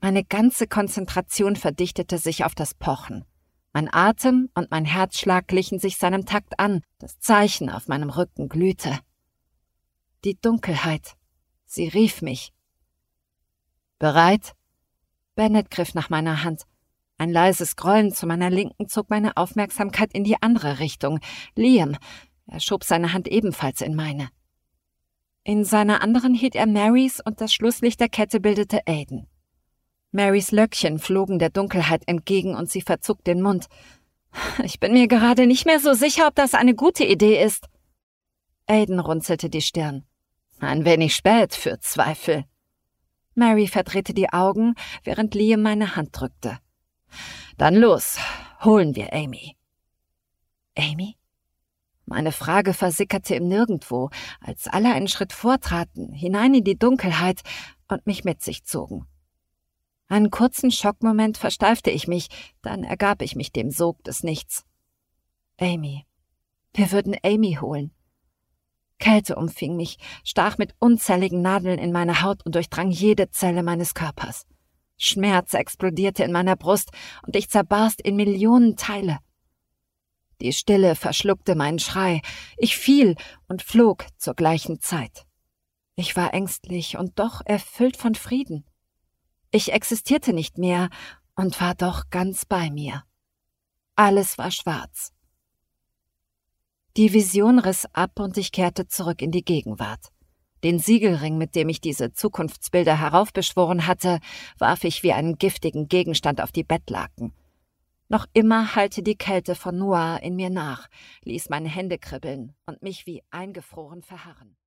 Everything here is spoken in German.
Meine ganze Konzentration verdichtete sich auf das Pochen. Mein Atem und mein Herzschlag glichen sich seinem Takt an, das Zeichen auf meinem Rücken glühte. Die Dunkelheit. Sie rief mich. »Bereit?« Bennett griff nach meiner Hand. Ein leises Grollen zu meiner Linken zog meine Aufmerksamkeit in die andere Richtung. Liam. Er schob seine Hand ebenfalls in meine. In seiner anderen hielt er Marys und das Schlusslicht der Kette bildete Aiden. Marys Löckchen flogen der Dunkelheit entgegen und sie verzog den Mund. »Ich bin mir gerade nicht mehr so sicher, ob das eine gute Idee ist.« Aiden runzelte die Stirn. »Ein wenig spät für Zweifel.« Mary verdrehte die Augen, während Liam meine Hand drückte. »Dann los, holen wir Amy.« »Amy?« Meine Frage versickerte im Nirgendwo, als alle einen Schritt vortraten, hinein in die Dunkelheit und mich mit sich zogen. Einen kurzen Schockmoment versteifte ich mich, dann ergab ich mich dem Sog des Nichts. Amy. Wir würden Amy holen. Kälte umfing mich, stach mit unzähligen Nadeln in meine Haut und durchdrang jede Zelle meines Körpers. Schmerz explodierte in meiner Brust und ich zerbarst in Millionen Teile. Die Stille verschluckte meinen Schrei. Ich fiel und flog zur gleichen Zeit. Ich war ängstlich und doch erfüllt von Frieden. Ich existierte nicht mehr und war doch ganz bei mir. Alles war schwarz. Die Vision riss ab und ich kehrte zurück in die Gegenwart. Den Siegelring, mit dem ich diese Zukunftsbilder heraufbeschworen hatte, warf ich wie einen giftigen Gegenstand auf die Bettlaken. Noch immer hallte die Kälte von Noir in mir nach, ließ meine Hände kribbeln und mich wie eingefroren verharren.